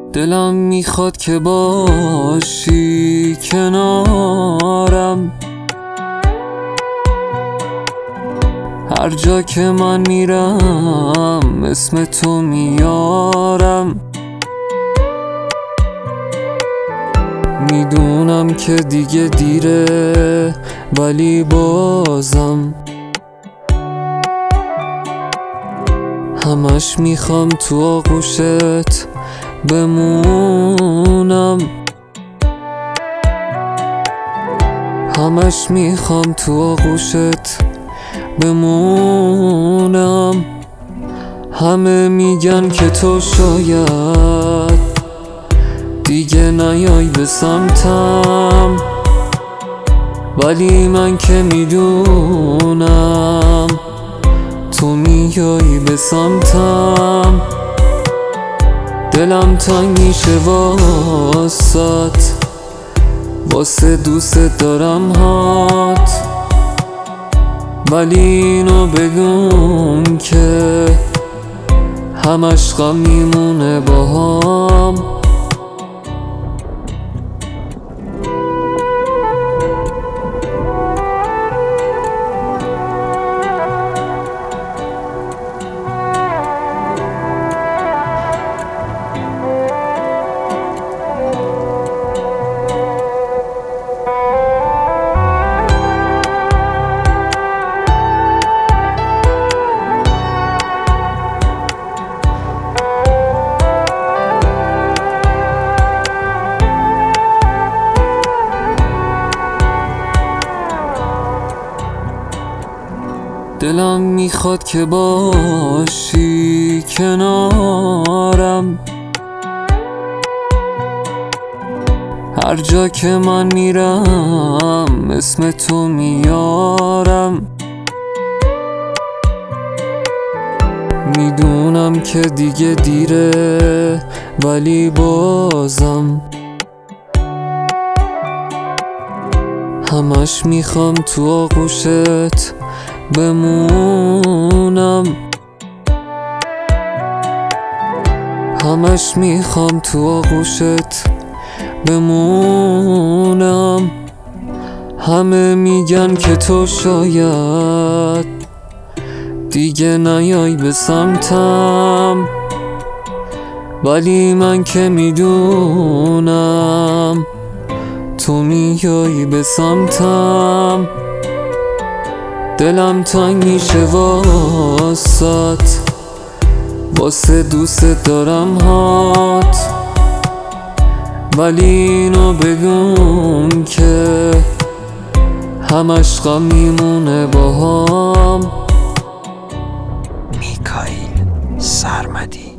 دلم میخواد که باشی کنارم، هر جا که من میرم اسم تو میارم. میدونم که دیگه دیره ولی بازم همش میخوام تو آغوشت بمونم، همش میخوام تو آغوشت بمونم. همه میگن که تو شاید دیگه نیای به سمتم، ولی من که میدونم تو میای به سمتم. دلم تنگ میشه واسه دوست دارم هات، ولی اینو بدون که همش غم میمونه باهام. دلم میخواد که باشی کنارم، هر جا که من میرم اسم تو میارم. میدونم که دیگه دیره ولی بازم همش میخوام تو آغوشت بمونم، همش میخوام تو آغوشت بمونم. همه میگن که تو شاید دیگه نیای به سمتم، ولی من که میدونم تو میای به سمتم. دلم تنگ میشه واسه دوست دارم هات، ولی اینو بدون که همش غم میمونه باهام. میکائیل سرمدی